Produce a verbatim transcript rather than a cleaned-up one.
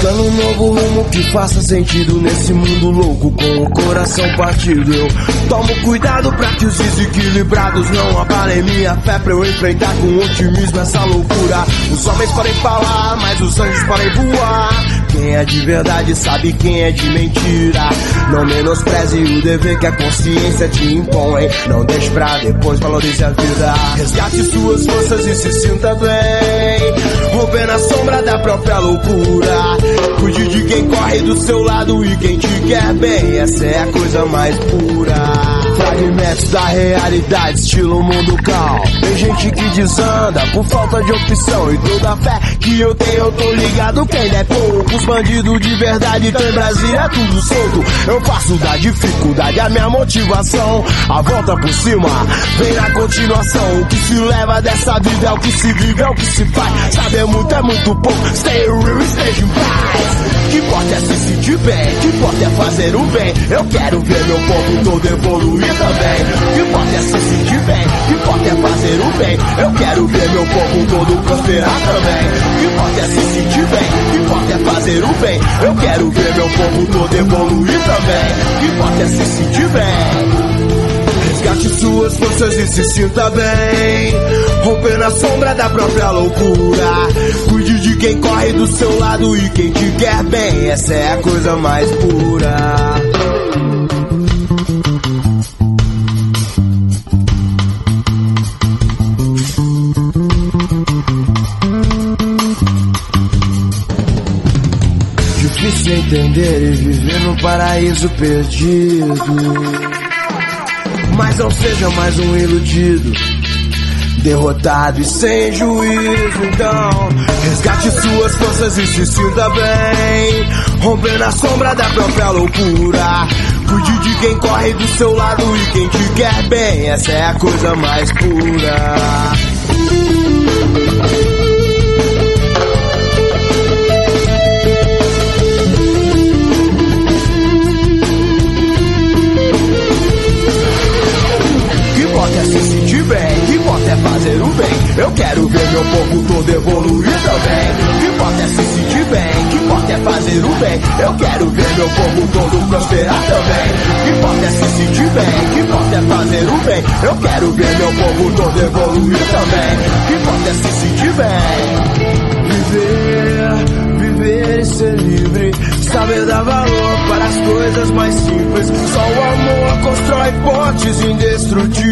buscando um novo rumo que faça sentido nesse mundo louco, com o coração partido. Eu tomo cuidado pra que os desequilibrados não abalem minha fé, pra eu enfrentar com otimismo essa loucura. Os homens podem falar, mas os anjos podem voar. Quem é de verdade sabe quem é de mentira. Não menospreze o dever que a consciência te impõe. Não deixe pra depois, valorize a vida. Resgate suas forças e se sinta bem, romper na sombra da própria loucura. Cuide de quem corre do seu lado e quem te quer bem. Essa é a coisa mais pura. Fragmentos da realidade, estilo mundo calmo. Tem gente que desanda por falta de opção, e toda a fé que eu tenho eu tô ligado quem der pouco. Os bandidos de verdade estão em Brasília, é tudo solto. Eu faço da dificuldade a minha motivação. A volta por cima vem na continuação. O que se leva dessa vida é o que se vive, é o que se faz. Saber muito é muito pouco, stay real, esteja em paz. Que importa é se sentir bem, que importa é fazer o bem. Eu quero ver meu povo todo evoluir também. Que importa é se sentir bem, que importa é fazer o bem. Eu quero ver meu povo todo prosperar também. Que importa é se sentir bem, que importa é fazer o bem. Eu quero ver meu povo todo evoluir também. Que importa é se sentir bem. Resgate suas forças e se sinta bem, romper na sombra da própria loucura. Cuide de quem corre do seu lado e quem te quer bem. Essa é a coisa mais pura. Difícil entender e viver no paraíso perdido, mas não seja mais um iludido, derrotado e sem juízo. Então, resgate suas forças e se sinta bem, romper na sombra da própria loucura. Cuide de quem corre do seu lado e quem te quer bem. Essa é a coisa mais pura. Se sentir bem, que importa é fazer o bem. Eu quero ver meu povo todo evoluir também. Que importa é se sentir bem, que importa é fazer o bem. Eu quero ver meu povo todo prosperar também. Que importa é se sentir bem, que importa é fazer o bem. Eu quero ver meu povo todo evoluir também. Que importa é se sentir bem. Viver, viver e ser livre, saber dar valor para as coisas mais simples. Só o amor constrói pontes indestrutíveis.